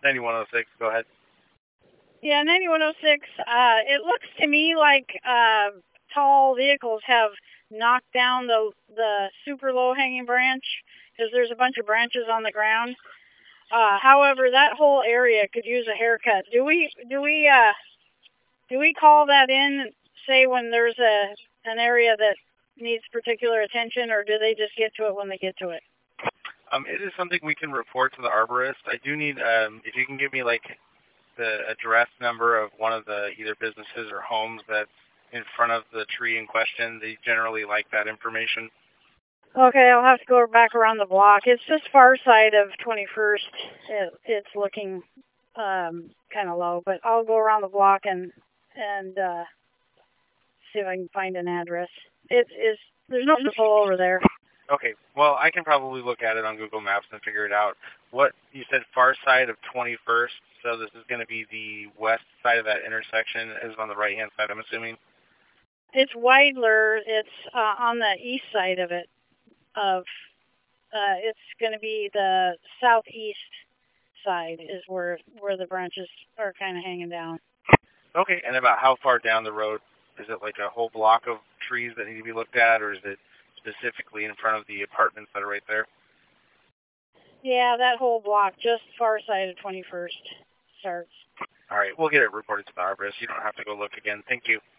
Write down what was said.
9106, go ahead. Yeah, 9106, it looks to me like tall vehicles have knocked down the super low-hanging branch because there's a bunch of branches on the ground. However, that whole area could use a haircut. Do we call that in, say, when there's an area that needs particular attention, or do they just get to it when they get to it? It is something we can report to the arborist. I do need, if you can give me, like, the address number of one of the either businesses or homes that's in front of the tree in question. They generally like that information. Okay, I'll have to go back around the block. It's just far side of 21st. It's looking kind of low, but I'll go around the block and see if I can find an address. There's no pole over there. Okay, well, I can probably look at it on Google Maps and figure it out. What, you said far side of 21st, so this is going to be the west side of that intersection, is on the right-hand side, I'm assuming? It's Weidler. It's on the east side of it. It's going to be the southeast side is where the branches are kind of hanging down. Okay, and about how far down the road? Is it like a whole block of trees that need to be looked at, or is it specifically in front of the apartments that are right there? Yeah, that whole block, just far side of 21st starts. All right, we'll get it reported to the arborist. You don't have to go look again. Thank you.